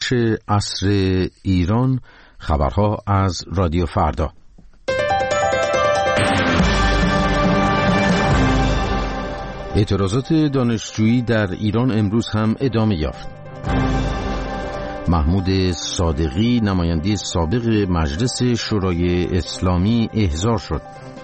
گزارش عصر ایران، خبرها از رادیو فردا. اعتراضات دانشجویی در ایران امروز هم ادامه یافت. محمود صادقی، نماینده سابق مجلس شورای اسلامی، احضار شد.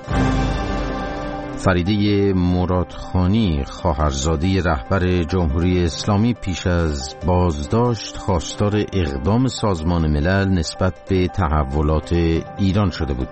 فریده مرادخانی، خواهرزاده رهبر جمهوری اسلامی، پیش از بازداشت خواستار اقدام سازمان ملل نسبت به تحولات ایران شده بود.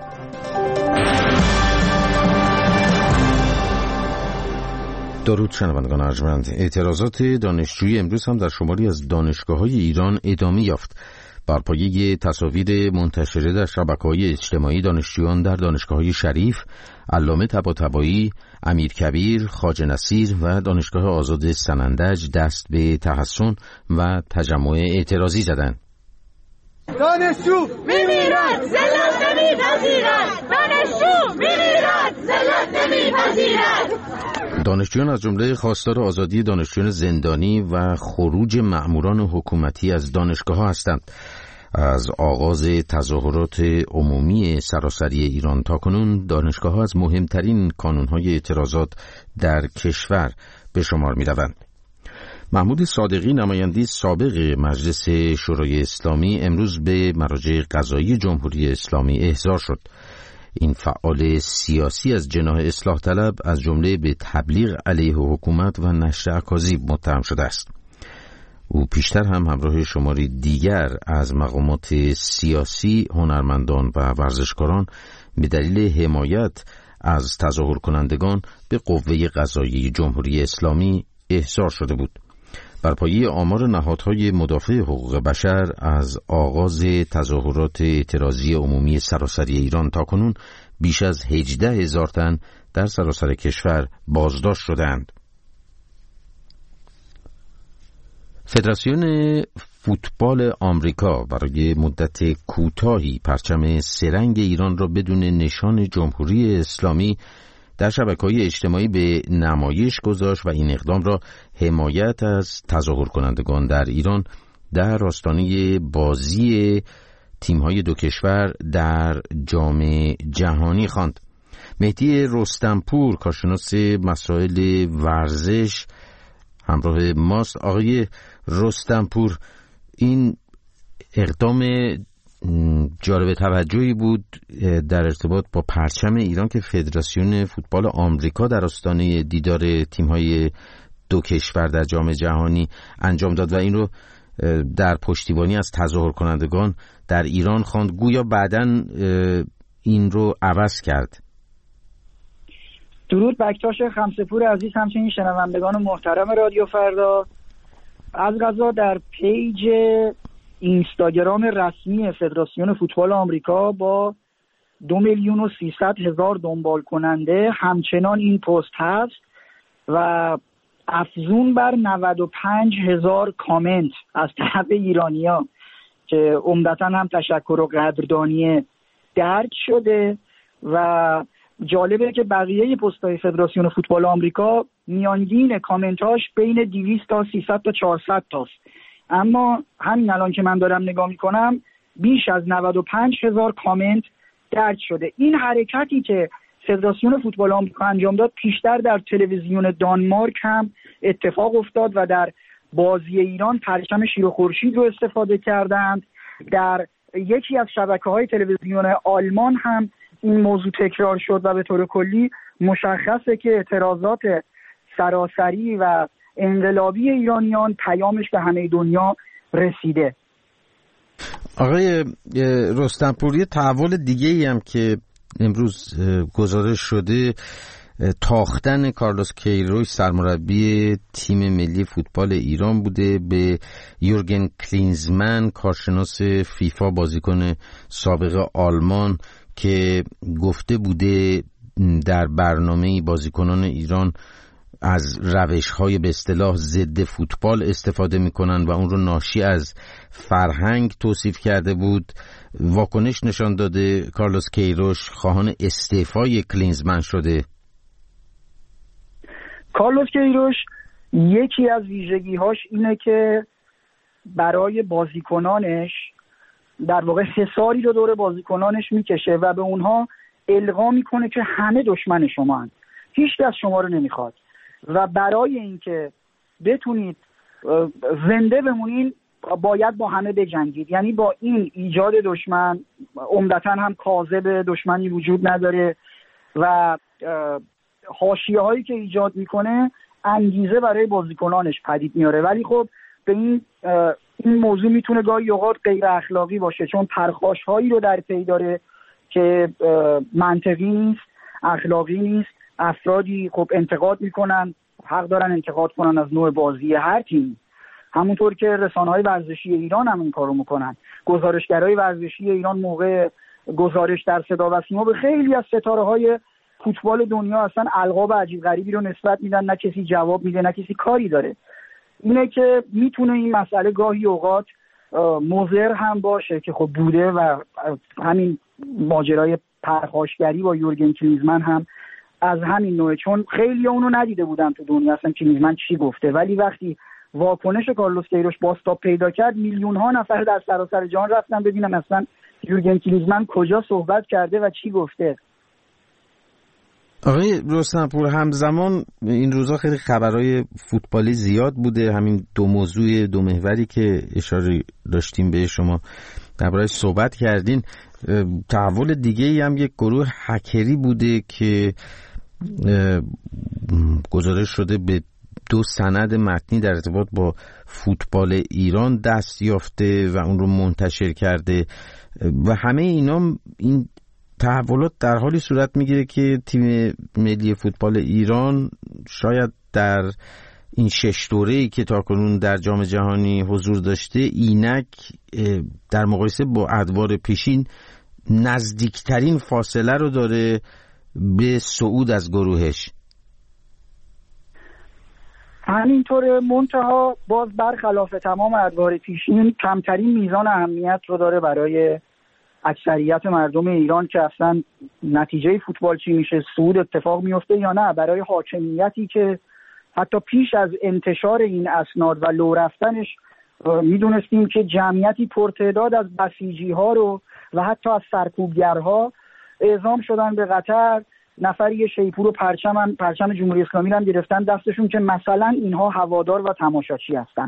درود شنوندگان ارجمند. اعتراضات دانشجویی امروز هم در شماری از دانشگاه‌های ایران ادامه یافت. بر پایه تصاویر منتشره در شبکه‌های اجتماعی، دانشجویان در دانشگاه‌های شریف، علامه طباطبایی، امیرکبیر، خواجه نصیر و دانشگاه آزاد سنندج دست به تحصن و تجمع اعتراضی زدند. دانشجو میمیرد، ذلت نمیپذیرد. دانشجو میمیرد، ذلت نمیپذیرد. دانشجویان از جمله خواستار آزادی دانشجویان زندانی و خروج مأموران حکومتی از دانشگاه‌ها هستند. از آغاز تظاهرات عمومی سراسری ایران تاکنون، دانشگاه‌ها از مهمترین کانون‌های اعتراضات در کشور به شمار می‌روند. محمود صادقی، نماینده سابق مجلس شورای اسلامی، امروز به مراجع قضایی جمهوری اسلامی احضار شد. این فعال سیاسی از جناح اصلاح طلب از جمله به تبلیغ علیه حکومت و نشر اکاذیب متهم شده است. او پیشتر هم همراه شماری دیگر از مقامات سیاسی، هنرمندان و ورزشکاران به دلیل حمایت از تظاهر کنندگان به قوه قضایی جمهوری اسلامی احضار شده بود. بر پایه آمار نهادهای مدافع حقوق بشر، از آغاز تظاهرات اعتراضی عمومی سراسری ایران تاکنون بیش از 18,000 تن در سراسر کشور بازداشت شدند. فدراسیون فوتبال آمریکا برای مدت کوتاهی پرچم سه‌رنگ ایران را بدون نشان جمهوری اسلامی در شبکه‌های اجتماعی به نمایش گذاشت و این اقدام را حمایت از تظاهر کنندگان در ایران در آستانه بازی تیم‌های دو کشور در جام جهانی خواند. مهدی رستمپور، کارشناس مسائل ورزش، همراه ماست. آقای رستمپور، این اقدام جالب توجهی بود در ارتباط با پرچم ایران که فدراسیون فوتبال آمریکا در آستانه دیدار تیم‌های دو کشور در جام جهانی انجام داد و این رو در پشتیبانی از تظاهر کنندگان در ایران خواند. گویا بعداً این رو عوض کرد. درود بکتاش خمسه‌پور عزیز، همچنین شنوندگان محترم رادیو فردا. از قضا در پیج اینستاگرام رسمی فدراسیون فوتبال آمریکا با 2,300,000 دنبال کننده همچنان این پست هست و افزون بر 95,000 کامنت از طرف ایرانی‌ها که عمدتاً هم تشکر و قدردانی درج شده. و جالبه که بقیه پست‌های فدراسیون فوتبال آمریکا میانگین کامنتاش بین 200 تا 300 تا 400 تاست، اما همین الان که من دارم نگاه میکنم بیش از 95,000 کامنت درج شده. این حرکتی که فدراسیون فوتبال آمریکا انجام داد پیشتر در تلویزیون دانمارک هم اتفاق افتاد و در بازی ایران پرچم شیر و خورشید رو استفاده کردند. در یکی از شبکه‌های تلویزیون آلمان هم این موضوع تکرار شد و به طور کلی مشخصه که اعتراضات سراسری و انقلابی ایرانیان پیامش به همه دنیا رسیده. آقای رستمپوری، تحول دیگه‌ای هم که امروز گزارش شده تاختن کارلوس کیروش، سرمربی تیم ملی فوتبال ایران بوده، به یورگن کلینزمن، کارشناس فیفا، بازیکن سابق آلمان، که گفته بوده در برنامه بازیکنان ایران از روش‌های به اصطلاح ضد فوتبال استفاده می‌کنن و اون رو ناشی از فرهنگ توصیف کرده بود. واکنش نشان داده کارلوس کیروش خواهان استعفای کلینزمن شده. کارلوس کیروش یکی از ویژگی‌هاش اینه که برای بازیکنانش در واقع حصاری رو دور بازیکنانش میکشه و به اونها القا میکنه که همه دشمن شما هستند، هیچ کس شما رو نمیخواد و برای اینکه بتونید زنده بمونین باید با همه بجنگید. یعنی با این ایجاد دشمن، عمدتاً هم کاذب، دشمنی وجود نداره و حاشیه هایی که ایجاد میکنه انگیزه برای بازیکنانش پدید میاره. ولی خب به این موضوع میتونه گاهی اوقات غیر اخلاقی باشه، چون پرخاش هایی رو در پی داره که منطقی نیست، اخلاقی نیست. افرادی خب انتقاد میکنن، حق دارن انتقاد کنن از نوع بازی هر تیم، همونطور که رسانه‌های ورزشی ایران هم این کارو میکنن. گزارشگرای ورزشی ایران موقع گزارش در صدا و سیما به خیلی از ستاره‌های فوتبال دنیا اصلا القاب عجیب غریبی رو نسبت میدن، نه کسی جواب میده نه کسی کاری داره. اینه که میتونه این مسئله گاهی اوقات مضر هم باشه که خب بوده و همین ماجرای پرخاشگری با یورگن کلیزمن هم از همین نوعه، چون خیلی اونو ندیده بودن تو دنیا اصلا کلیزمن چی گفته، ولی وقتی واکنش کارلوس کیروش بازتاب پیدا کرد میلیون ها نفر در سراسر جهان رفتن ببینن اصلا یورگن کلیزمن کجا صحبت کرده و چی گفته. آقای رستمپور، همزمان این روزا خیلی خبرهای فوتبالی زیاد بوده، همین دو موضوع دو محوری که اشاره داشتیم به شما درباره‌اش صحبت کردین. تحول دیگه‌ای هم یک گروه هکری بوده که گزارش شده به 2 سند متنی در ارتباط با فوتبال ایران دست یافته و اون رو منتشر کرده و همه این تحولات در حالی صورت میگیره که تیم ملی فوتبال ایران شاید در این 6 دوره‌ای که تاکنون در جام جهانی حضور داشته اینک در مقایسه با ادوار پیشین نزدیکترین فاصله رو داره به صعود از گروهش. همینطور، منتها باز برخلاف تمام ادوار پیشین کمترین میزان اهمیت رو داره برای اکثریت مردم ایران که اصلا نتیجه فوتبال چی میشه، صعود اتفاق میفته یا نه. برای حاکمیتی که حتی پیش از انتشار این اسناد و لو رفتنش میدونستیم که جمعیتی پرتعداد از بسیجی ها رو و حتی از سرکوبگرها اعزام شدن به قطر. نفری شیپور و پرچم جمهوری اسلامی رو هم گرفتن دستشون که مثلا اینها هوادار و تماشاچی هستن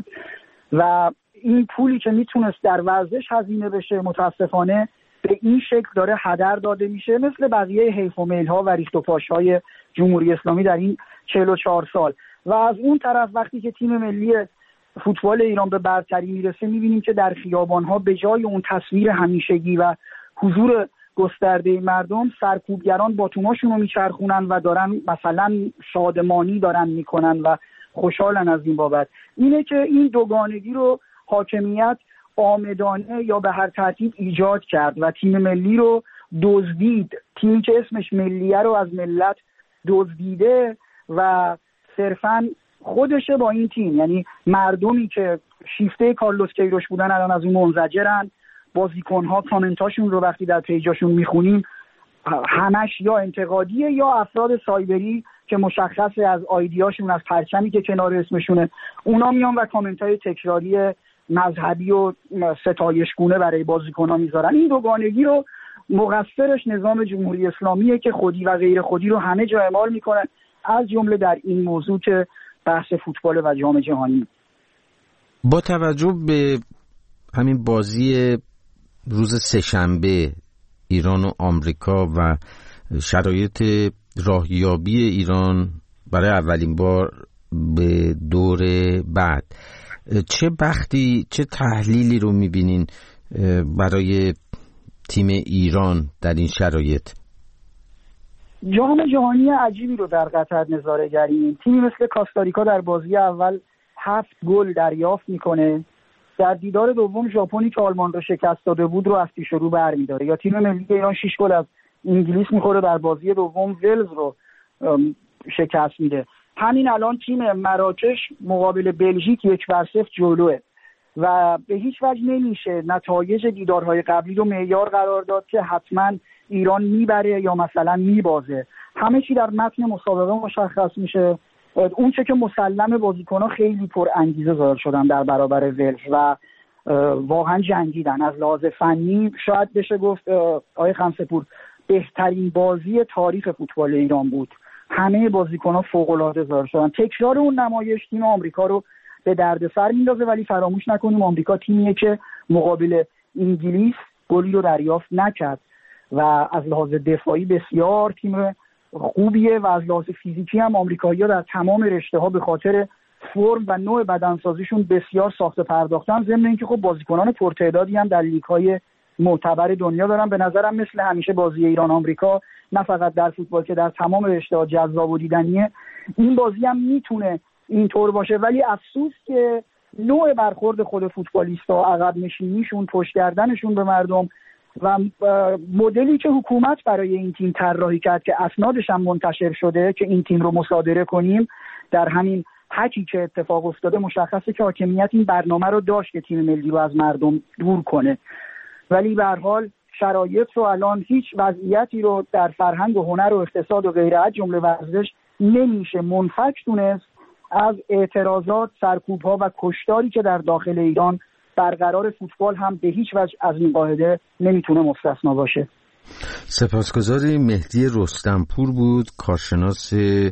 و این پولی که میتونست در ورزش هزینه بشه متاسفانه به این شکل داره هدر داده میشه، مثل بقیه حیف و میل ها و ریخت و پاش های جمهوری اسلامی در این 44 سال. و از اون طرف وقتی که تیم ملی فوتبال ایران به برتری میرسه میبینیم که در خیابان ها به جای اون تصویر همیشگی و حضور گسترده مردم، سرکوبگران باتوماشون رو میچرخونن و دارن مثلا شادمانی دارن میکنن و خوشحالن از این بابت. اینه که این دوگانگی رو حاکمیت آمدانه یا به هر ترتیب ایجاد کرد و تیم ملی رو دزدید. تیمی که اسمش ملیه رو از ملت دزدیده و صرفاً خودشه با این تیم. یعنی مردمی که شیفته کارلوس کیروش بودن الان از اون منزجرن. بازیکن‌ها کامنتاشون رو وقتی در پیجاشون میخونیم همش یا انتقادیه یا افراد سایبری که مشخصه از آیدیاشون، از پرچمی که کنار اسمشونه، اونا میان و کامنتای تکراری مذهبی و ستایشگونه برای بازیکن‌ها میذارن. این دوگانگی رو مقصرش نظام جمهوری اسلامیه که خودی و غیر خودی رو همه جا اعمال میکنن، از جمله در این موضوع که بحث فوتبال و جام جهانی. با توجه به همین بازی روز سه‌شنبه ایران و آمریکا و شرایط راهیابی ایران برای اولین بار به دور بعد، چه بختی، چه تحلیلی رو میبینین برای تیم ایران در این شرایط؟ جام جهانی عجیبی رو در قطر نظاره گریم. تیمی مثل کاستاریکا در بازی اول 7 گل دریافت میکنه، در دیدار دوم ژاپنی که آلمان رو شکست داده بود رو از پیش رو برمی‌داره، یا تیم ملی ایران 6 گل از انگلیس میخوره در بازی دوم ولز رو شکست میده. همین الان تیم مراکش مقابل بلژیک 1-0 جلوه و به هیچ وجه نمیشه نتایج دیدارهای قبلی رو معیار قرار داد که حتما ایران میبره یا مثلا میبازه. همه چی در متن مسابقه مشخص میشه. اون چه که مسلم بازیکن‌ها خیلی پر انگیزه ظاهر شدن در برابر ولز و واقعا جنگیدن. از لحاظ فنی شاید بشه گفت آقای خمسه‌پور بهترین بازی تاریخ فوتبال ایران بود. همه بازیکن‌ها فوق‌العاده ظاهر شدن. تکرار اون نمایش تیم آمریکا رو به دردسر میندازه، ولی فراموش نکنیم آمریکا تیمیه که مقابل انگلیس گلی رو دریافت نکرد و از لحاظ دفاعی بسیار تیم خوبیه و از لحاظ فیزیکی هم آمریکایی‌ها در تمام رشته‌ها به خاطر فرم و نوع بدنسازیشون بسیار ساخته پرداختن. ضمن اینکه خب بازیکنان پرتعدادی هم در لیگ‌های معتبر دنیا دارن. به نظرم مثل همیشه بازی ایران آمریکا نه فقط در فوتبال که در تمام رشته‌ها جذاب و دیدنیه، این بازی هم میتونه اینطور باشه. ولی افسوس که نوع برخورد خود فوتبالیست‌ها، عقب نشینیشون، پشت کردنشون به مردم و مدلی که حکومت برای این تیم طراحی کرد که اسنادش هم منتشر شده که این تیم رو مصادره کنیم، در همین حکی که اتفاق افتاده مشخصه که حاکمیت این برنامه رو داشت که تیم ملی رو از مردم دور کنه. ولی به هر حال شرایط رو الان هیچ وضعیتی رو در فرهنگ و هنر و اقتصاد و غیره از جمله ورزش نمیشه منفک دونست از اعتراضات، سرکوب‌ها و کشتاری که در داخل ایران برقرار. فوتبال هم به هیچ وجه از این قاعده نمیتونه مستثنا باشه. سپاسگزاری. مهدی رستمپور بود، کارشناس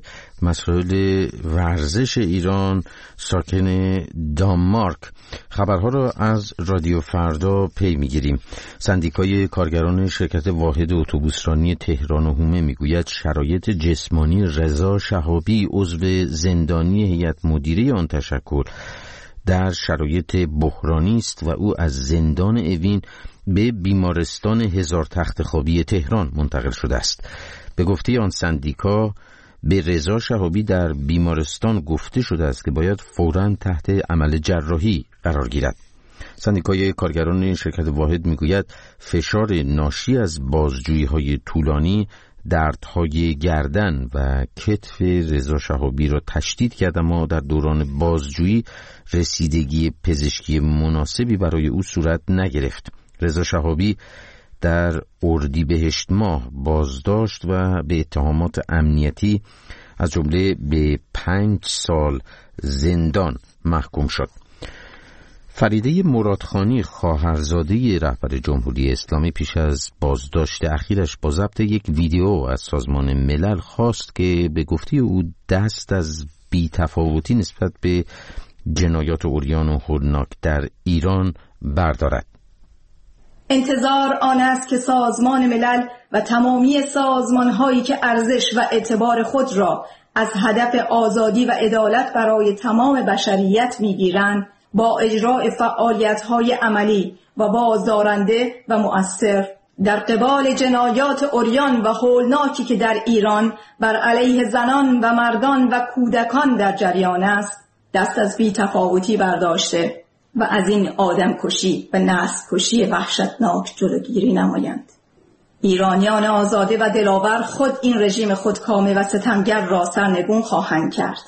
مسائل ورزش ایران، ساکن دانمارک. خبرها را از رادیو فردا پی میگیریم. سندیکای کارگران شرکت واحد اتوبوسرانی تهران و حومه میگوید شرایط جسمانی رضا شهابی، عضو زندانی هیئت مدیره آن تشکل، در شرایط بحرانی است و او از زندان اوین به بیمارستان هزار تخت خوابی تهران منتقل شده است. به گفته آن سندیکا به رضا شهابی در بیمارستان گفته شده است که باید فوراً تحت عمل جراحی قرار گیرد. سندیکای کارگران شرکت واحد میگوید فشار ناشی از بازجویی‌های طولانی، دردهای گردن و کتف رضا شهابی را تشدید کرد، اما در دوران بازجویی رسیدگی پزشکی مناسبی برای او صورت نگرفت. رضا شهابی در اردیبهشت ماه بازداشت و به اتهامات امنیتی از جمله به 5 سال زندان محکوم شد. فریده مرادخانی، خواهرزاده رهبر جمهوری اسلامی، پیش از بازداشت اخیرش با ضبط یک ویدیو از سازمان ملل خواست که به گفته او دست از بی‌تفاوتی نسبت به جنایات عریان و هولناک در ایران بردارد. انتظار آن است که سازمان ملل و تمامی سازمان‌هایی که ارزش و اعتبار خود را از هدف آزادی و عدالت برای تمام بشریت می‌گیرند با اجراء فعالیت‌های عملی و بازدارنده و مؤثر در قبال جنایات عریان و هولناکی که در ایران بر علیه زنان و مردان و کودکان در جریان است، دست از بی‌تفاوتی برداشته و از این آدمکشی و نسل‌کشی وحشتناک جلوگیری نمایند. ایرانیان آزاده و دلاور خود این رژیم خودکامه و ستمگر را سرنگون خواهند کرد.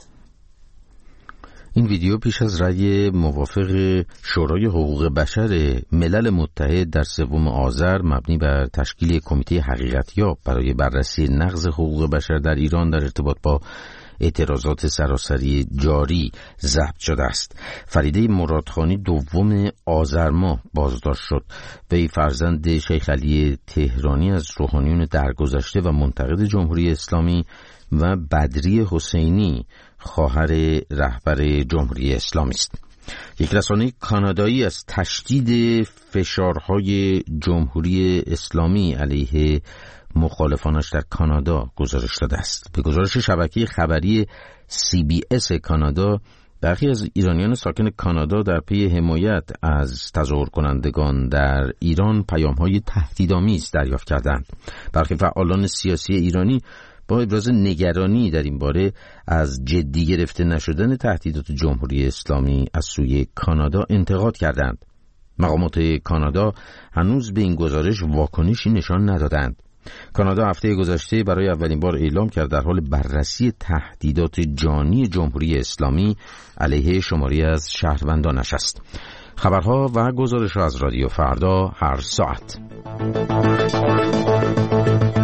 این ویدیو پیش از رأی موافق شورای حقوق بشر ملل متحد در 3 آذر مبنی بر تشکیل کمیته حقیقتیاب برای بررسی نقض حقوق بشر در ایران در ارتباط با اعتراضات سراسری جاری ضبط شده است. فریده مرادخانی 2 آذر ماه بازداشت شد. وی فرزند شیخ علی تهرانی از روحانیون درگذشته و منتقد جمهوری اسلامی و بدری حسینی، خواهر رهبر جمهوری اسلامی است. یک رسانه کانادایی از تشدید فشارهای جمهوری اسلامی علیه مخالفانش در کانادا گزارش داده است. به گزارش شبکه خبری CBS کانادا، برخی از ایرانیان ساکن کانادا در پی حمایت از تظاهر کنندگان در ایران پیام‌های تهدیدآمیز دریافت کردند. برخی فعالان سیاسی ایرانی با ابراز نگرانی در این باره از جدی گرفته نشدن تهدیدات جمهوری اسلامی از سوی کانادا انتقاد کردند. مقامات کانادا هنوز به این گزارش واکنشی نشان ندادند. کانادا هفته گذشته برای اولین بار اعلام کرد در حال بررسی تهدیدات جانی جمهوری اسلامی علیه شماری از شهروندانش است. خبرها و گزارش‌ها از رادیو فردا هر ساعت.